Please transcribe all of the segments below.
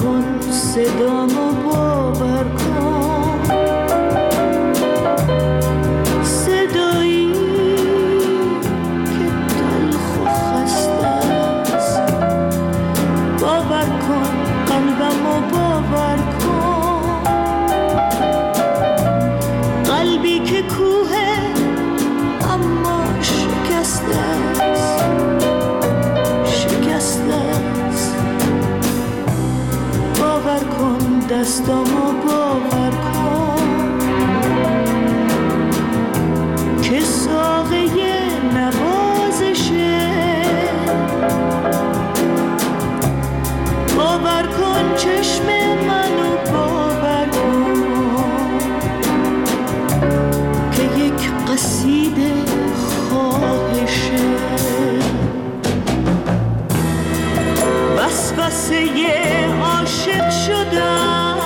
کن صدامو باور کن، صدایی که تلخ و خسته است. باور کن قلبمو باور کن، قلبی که کوه اما شکسته است، شکسته است. باور کن دستامو باور کن که ساقه نوازشه. باور کن چشم منو باور کن که یک قصیده خواهشه. وسوسه عاشق شدم،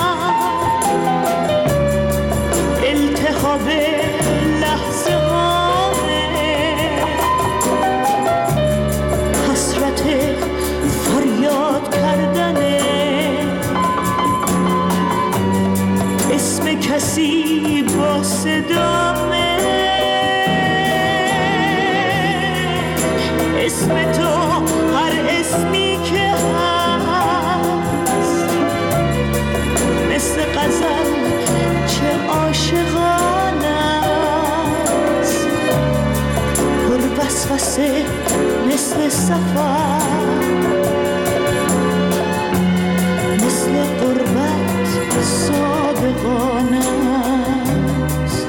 التهاب لحظه هامه، حسرت فریاد کردنه، اسم کسی با صدامه، اسم تو هر اسمی که هست، مثل غزل چه عاشقانه است، پر وسوسه مثل سفر، مثل غربت صادقانه است.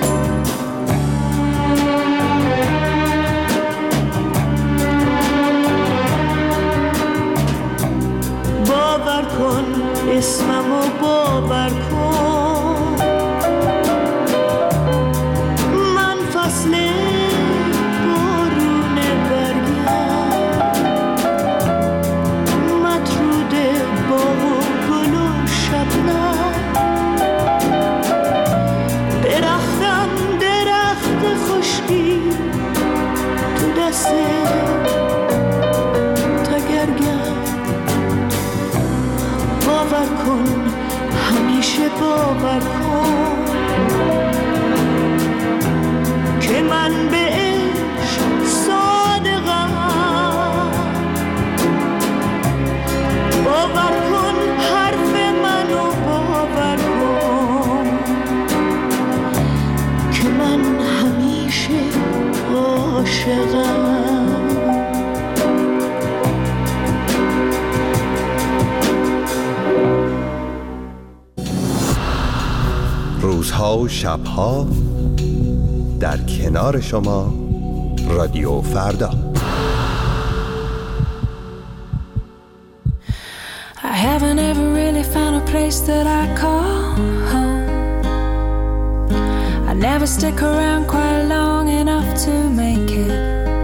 باور کن اسممو باور کن، من فصل بارون برگم، مطرود باغ و گل و شبنم، درختم درخت خشکی تو دست تگرگم. باور کن همیشه باور کن که من به عشق صادقم. باور کن حرف منو باور کن که من همیشه عاشقم. روزها و شبها در کنار شما رادیو فردا. I haven't ever really found a place that I call home. I never stick around quite long enough to make it.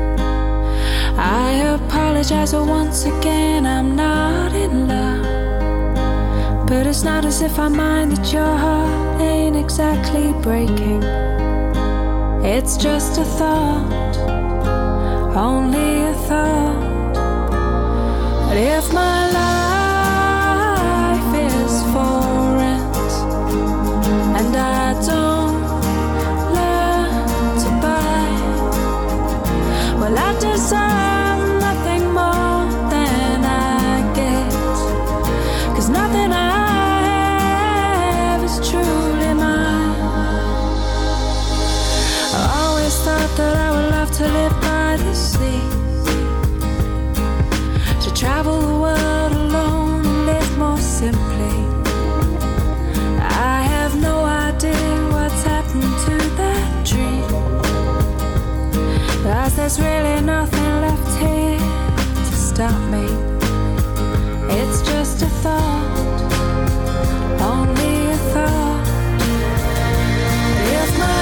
I apologize once again, I'm not in love. But it's not as if I mind that your heart ain't exactly breaking. It's just a thought, only a thought. But if my life is for rent and I don't learn to buy, well, I deserve nothing more than I get. 'Cause nothing I truly mine. I always thought that I would love to live by the sea, to travel the world alone and live more simply. I have no idea what's happened to that dream, 'cause there's really nothing left here to stop me. It's just a thought, only a thought. If my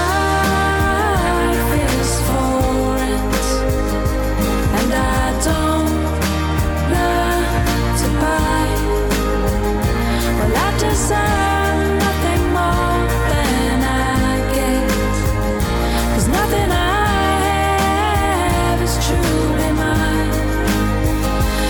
life is for rent and I don't learn to buy, well, I deserve nothing more than I get. 'Cause nothing I have is truly mine.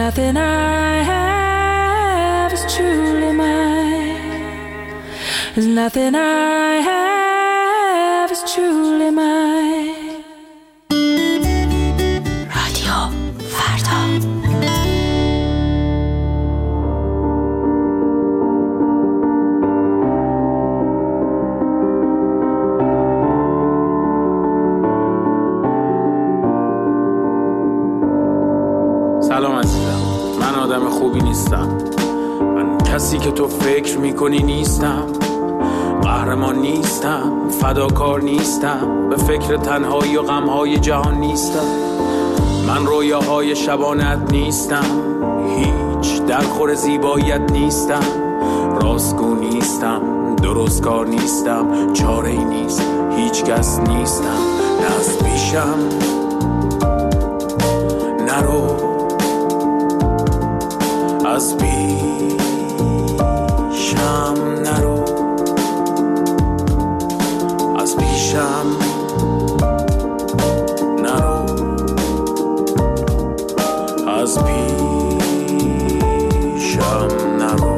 nothing I have is truly mine. There's nothing I have is truly mine. رادیو فردا. سلام عزیزم، من آدم خوبی نیستم. من کسی که تو فکر میکنی نیستم. قهرمان نیستم، فداکار نیستم، به فکر تنهایی و غمهای جهان نیستم. من رویاهای شبانت نیستم، هیچ درخور زیباییت نیستم. راستگو نیستم، درستکار نیستم، چاره ای نیست، هیچ کس نیستم. نه از پیشم نرو، از پیشم نرو، از پیشم نرو، از پیشم نرو.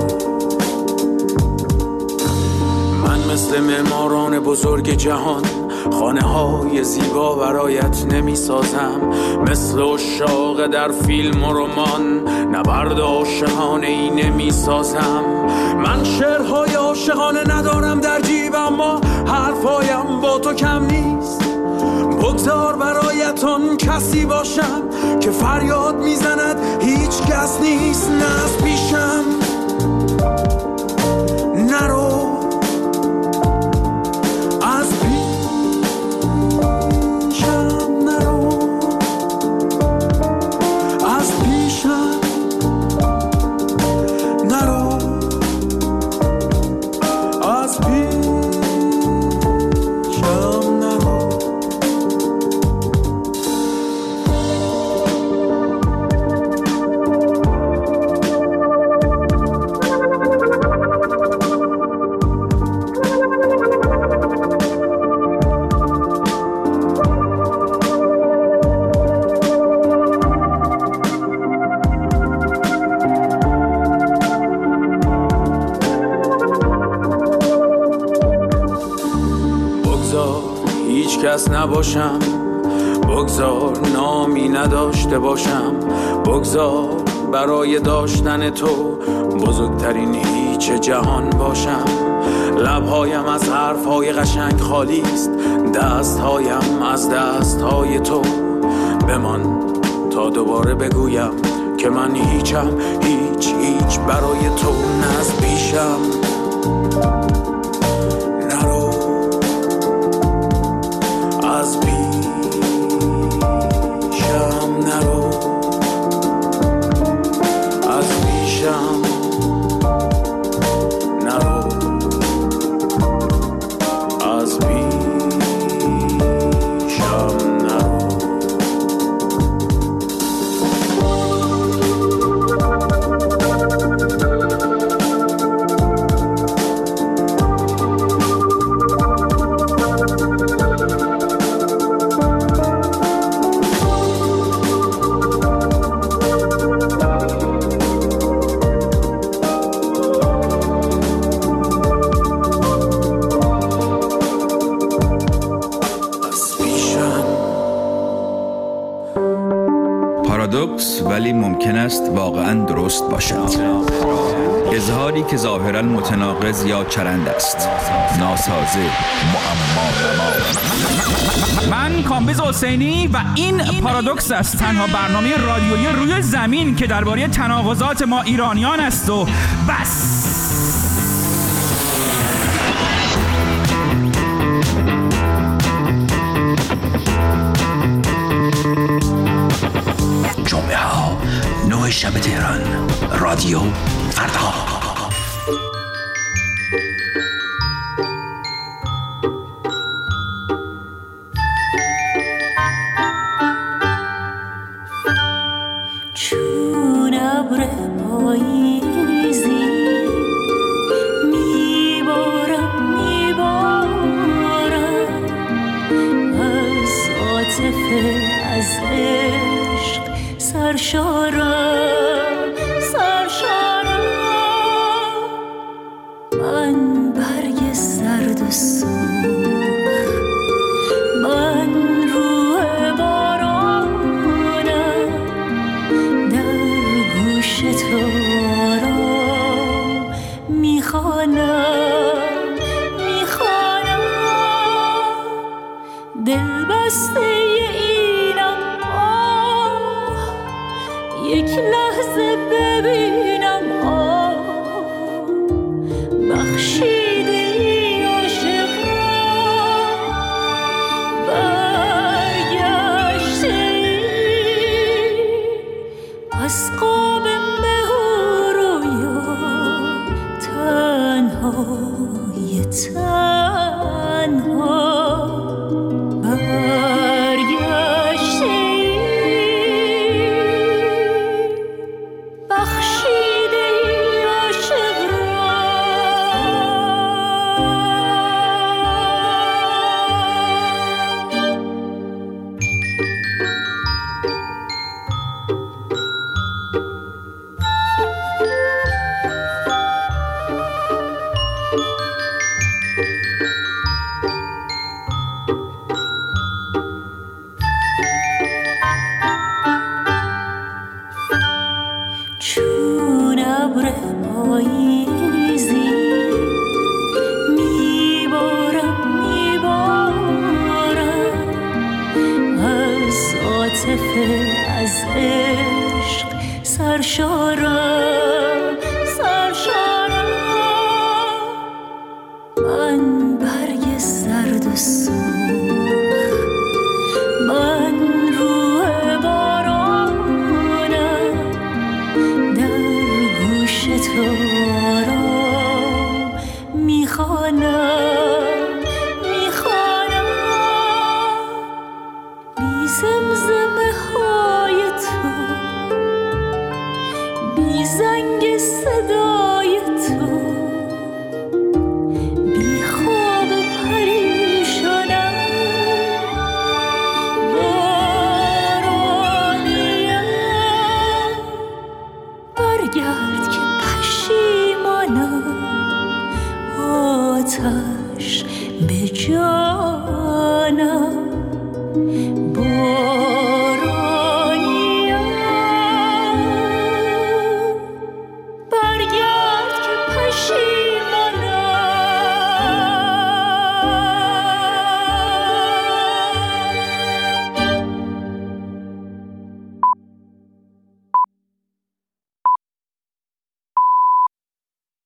من مثل معماران بزرگ جهان خانه های زیبا برایت نمی سازم. مثل عشاق در فیلم و رمان نبرد عاشقانه ای نمی سازم. من شعرهای عاشقانه ندارم در جیب، اما حرفایم با تو کم نیست. بگذار برایتون کسی باشم که فریاد میزند هیچ کس نیست. نه از پیشم نرو، از کس نباشم، بگذار نامی نداشته باشم، بگذار برای داشتن تو بزرگترین هیچ جهان باشم. لبهایم از حرفهای قشنگ خالی است، دستهایم از دستهای تو. بمان تا دوباره بگویم که من هیچم، هیچ برای تو. نه از پیشم نرو، از پیشم نرو، از پیشم نرو، از پیشم نرو. پارادوکس ولی ممکن است واقعاً درست باشد. اظهاری که ظاهراً متناقض یا چرند است، ناسازه، معما. من کامبیز حسینی و این پارادوکس است، تنها برنامه رادیویی روی زمین که درباره تناقضات ما ایرانیان است و بس. جمعه ها 9 شب تهران، رادیو فردا. چون ابر پاییزی میبارم از عاطفه، از عشق سرشارم. چون ابر پاییزی